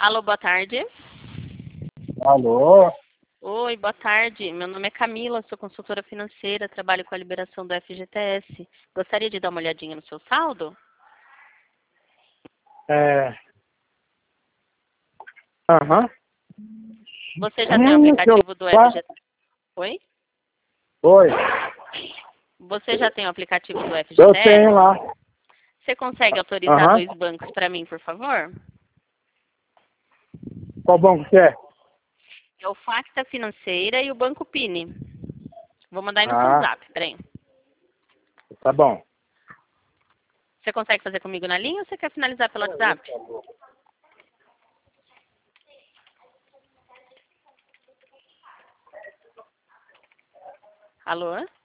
Alô, boa tarde. Alô? Oi, boa tarde. Meu nome é Camila, sou consultora financeira, trabalho com a liberação do FGTS. Gostaria de dar uma olhadinha no seu saldo? Aham. Você já tem o aplicativo do FGTS? Oi? Oi. Você já tem o aplicativo do Eu FGTS? tenho lá. Você consegue autorizar Aham. 2 bancos para mim, por favor? Qual banco que é? É o Facta Financeira e o Banco Pini. Vou mandar aí no seu Ah, zap, peraí. tá bom. Você consegue fazer comigo na linha ou você quer finalizar pelo WhatsApp? Alô?